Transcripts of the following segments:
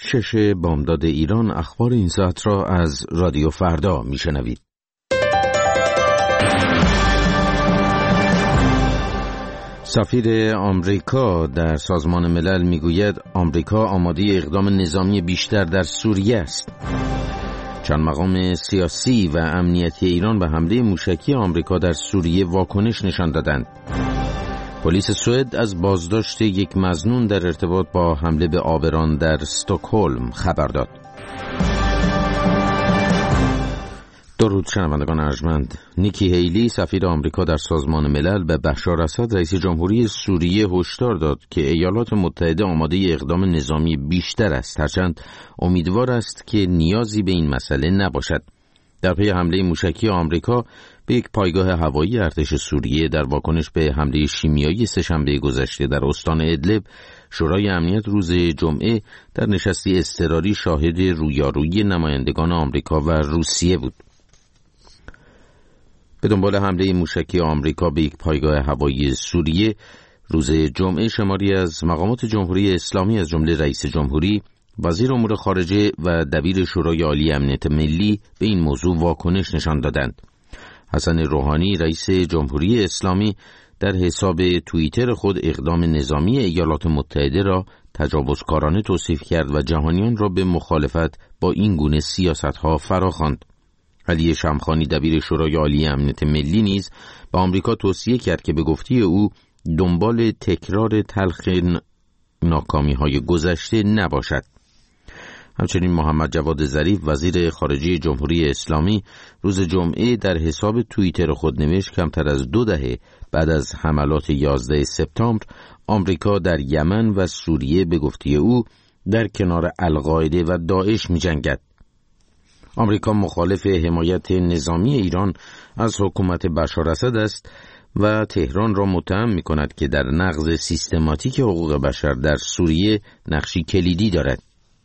6 بامداد ایران اخبار این ساعت را از رادیو فردا میشنوید. سفیر آمریکا در سازمان ملل میگوید آمریکا آماده اقدام نظامی بیشتر در سوریه است. چند مقام سیاسی و امنیتی ایران به حمله موشکی آمریکا در سوریه واکنش نشان دادند. پلیس سوئد از بازداشت یک مظنون در ارتباط با حمله به آبران در استکهلم خبر داد. درود شنوندگان ارجمند. نیکی هیلی سفیر آمریکا در سازمان ملل به بشار اسد رئیس جمهوری سوریه هشدار داد که ایالات متحده آماده اقدام نظامی بیشتر است، هرچند امیدوار است که نیازی به این مسئله نباشد. در پی حمله موشکی آمریکا به یک پایگاه هوایی ارتش سوریه در واکنش به حمله شیمیایی سه‌شنبه گذشته در استان ادلب، شورای امنیت روز جمعه در نشستی اضطراری شاهد رویارویی نمایندگان آمریکا و روسیه بود. به دنبال حمله موشکی آمریکا به یک پایگاه هوایی سوریه، روز جمعه شماری از مقامات جمهوری اسلامی از جمله رئیس جمهوری، وزیر امور خارجه و دبیر شورای عالی امنیت ملی به این موضوع واکنش نشان دادند. حسن روحانی رئیس جمهوری اسلامی در حساب توییتر خود اقدام نظامی ایالات متحده را تجاوزکارانه توصیف کرد و جهانیان را به مخالفت با این گونه سیاست‌ها فراخواند. علی شمخانی دبیر شورای عالی امنیت ملی نیز به آمریکا توصیه کرد که به گفته او دنبال تکرار تلخ ناکامی‌های گذشته نباشد. همچنین محمد جواد ظریف وزیر خارجه جمهوری اسلامی روز جمعه در حساب توییتر خود نوشت کمتر از 2 دهه بعد از حملات 11 سپتامبر آمریکا در یمن و سوریه به گفته او در کنار القاعده و داعش می‌جنگد. آمریکا مخالف حمایت نظامی ایران از حکومت بشار اسد است و تهران را متهم می‌کند که در نقض سیستماتیک حقوق بشر در سوریه نقشی کلیدی دارد.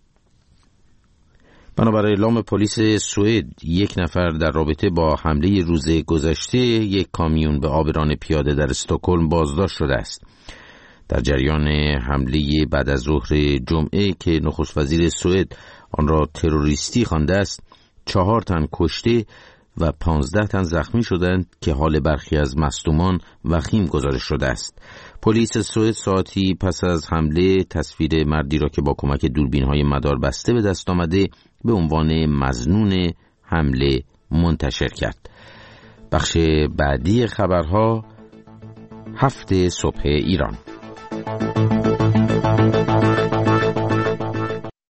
بنابر اعلام پلیس سوئد، 1 نفر در رابطه با حمله روز گذشته یک کامیون به آبران پیاده در استکهلم بازداشت شده است. در جریان حمله بعد از ظهر جمعه که نخست وزیر سوئد آن را تروریستی خوانده است، 4 تن کشته و 15 تن زخمی شدند که حال برخی از مصدومان وخیم گزارش شده است. پلیس سوئد ساعتی پس از حمله تصویر مردی را که با کمک دوربین‌های مدار بسته به دست آمده به عنوان مظنون حمله منتشر کرد. بخش بعدی خبرها 7 صبح ایران.